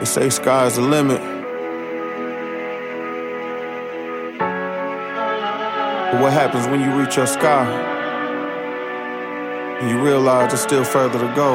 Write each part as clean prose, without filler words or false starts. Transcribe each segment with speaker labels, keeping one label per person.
Speaker 1: They say sky's the limit. But what happens when you reach your sky and you realize there's still further to go?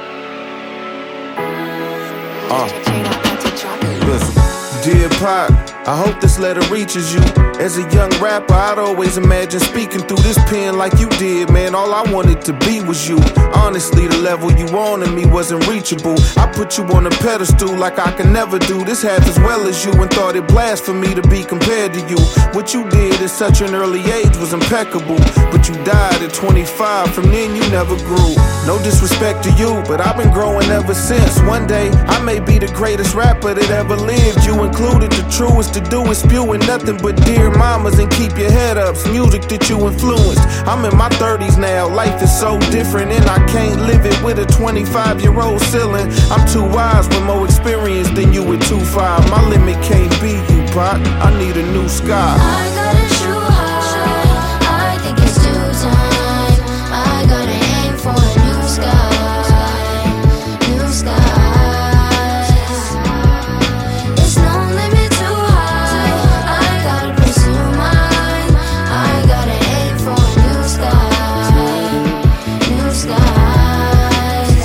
Speaker 1: Listen. Dear Pac, I hope this letter reaches you. As a young rapper, I'd always imagine speaking through this pen like you did, man. All I wanted to be was you. Honestly, the level you on in me wasn't reachable. I put you on a pedestal like I can never do this half as well as you, and thought it blasphemy to be compared to you. What you did at such an early age was impeccable, but you died at 25. From then you never grew. No disrespect to you, but I've been growing ever since. One day, I may be the greatest rapper that ever lived. You included, the truest to do is spewing nothing but dear mamas and keep your head up. It's music that you influenced. I'm in my 30s now, life is so different, and I can't live it with a 25-year-old ceiling. I'm too wise with more experience than you with 2.5. My limit can't be you, Pac. I need a new sky.
Speaker 2: I gotta shoot high, I think it's due time. I gotta aim for a new sky, new skies. It's no limit too high, I gotta pursue mine. I gotta aim for a new sky, new skies.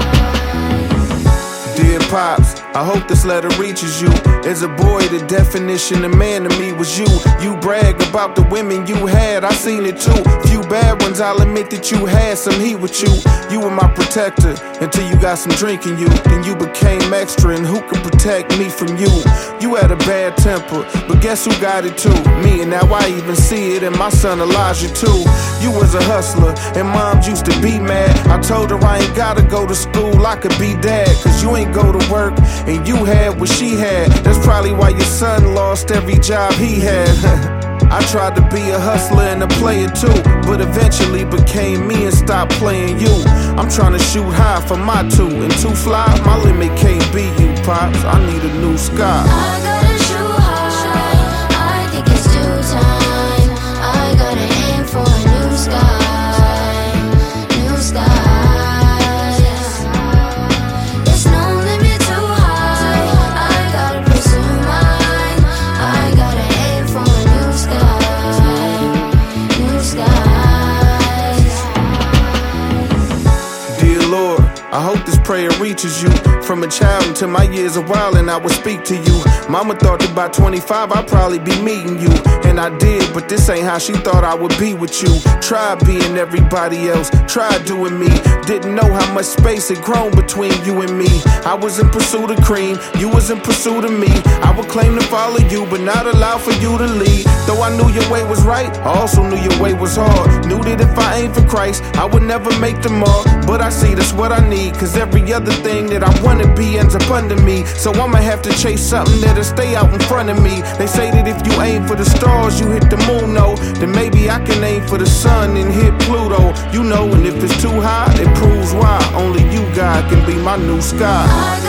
Speaker 1: Dear Pops, I hope this letter reaches you. As a boy, the definition of man to me was you. You brag about the women you had, I seen it too. Few bad ones, I'll admit that you had some heat with you. You were my protector until you got some drink in you. Then you became extra, and who can protect me from you? You had a bad temper, but guess who got it too? Me, and now I even see it in my son Elijah too. You was a hustler, and moms used to be mad. I told her I ain't gotta go to school, I could be dad. Cause you ain't go to work, and you had what she had. That's probably why your son lost every job he had. I tried to be a hustler and a player too, but eventually became me and stopped playing you. I'm trying to shoot high for my two, and too fly, my limit can't be you, Pops. I need a new sky.
Speaker 2: I gotta shoot high, I think it's due time. I gotta aim for a new sky, new skies. It's no limit too high, I gotta pursue mine. I gotta aim for a new sky, new skies.
Speaker 1: Dear Lord, I hope this prayer reaches you. From a child until my years of wildin', I would speak to you. Mama thought that by 25 I'd probably be meeting you, and I did, but this ain't how she thought I would be with you. Tried being everybody else, tried doing me. Didn't know how much space had grown between you and me. I was in pursuit of cream, you was in pursuit of me. I would claim to follow you, but not allow for you to lead. Though I knew your way was right, I also knew your way was hard. Knew that if I ain't for Christ, I would never make the mark. But I see that's what I need, cause every other thing that I wanna be ends up under me. So I'ma have to chase something that'll stay out in front of me. They say that if you aim for the stars, you hit the moon, no. Then maybe I can aim for the sun and hit Pluto. You know, and if it's too high, it proves why only you, God, can be my new sky.